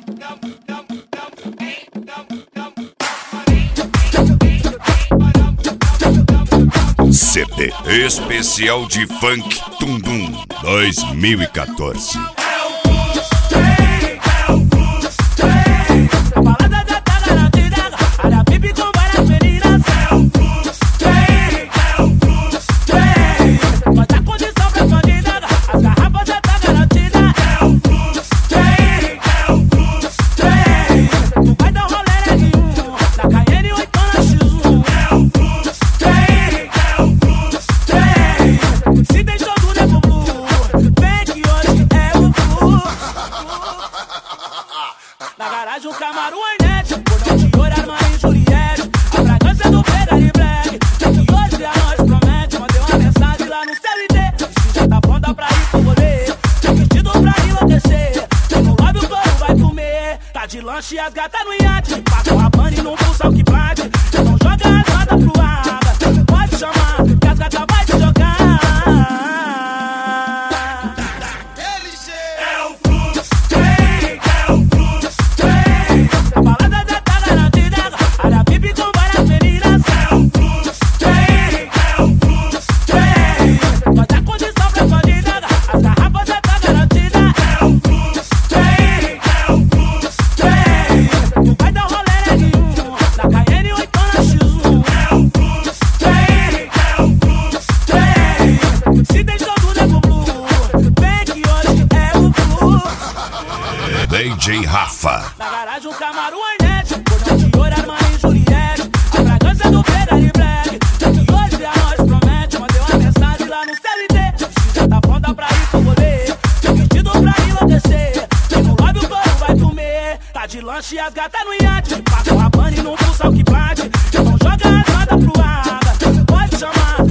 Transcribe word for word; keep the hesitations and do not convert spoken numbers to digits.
C D Especial de Funk Tum Dum dois mil e quatorze. A balada já tá garantida, área V I P com várias meninas. Tem, tem, vai dar condição pra bandida, as garrafas já tá garantida. Tem, tem, tu vai dar um rolê nenhum, na Cayenne ou então na X um. Tem, tem, se tem show do Nevo Blue, vem que hoje é o flu. Na garagem um Camaro Hornet, cordão de ouro, Armani e Juliette, a fragrância do Ferrari Black, que hoje a nós promete. Mandei uma mensagem lá no seu I D, se já tá pronta pra ir pro rolê, tô vestido pra enlouquecer, no lobby o couro vai comer, tá de lanche e as gatas no iate, passa uma pane num pulsão que bate, então joga as rodas pro ar, pode chamar, que as gatas vai te jogar. A balada já tá garantida, área V I P com várias meninas. Tem, tem, vai dar condição pra bandida, as garrafas já tá garantida. Tem, tem, tu vai dar um rolê nenhum, na Cayenne ou então na X um. Tem, tem, se tem show do Nevo Blue, vem que hoje é o flu. D J Rafa. Na garagem um Camaro Hornet, cordão de ouro, Armani e Juliette, a fragrância do Ferrari Black, que hoje a nós promete. Mandei uma mensagem lá no seu I D, se já tá pronta pra ir pro rolê, tô vestido pra enlouquecer, no lobby o couro vai comer, tá de lanche e as gatas no iate, passa uma pane num pulsão que bate, então joga as rodas pro ar, pode chamar,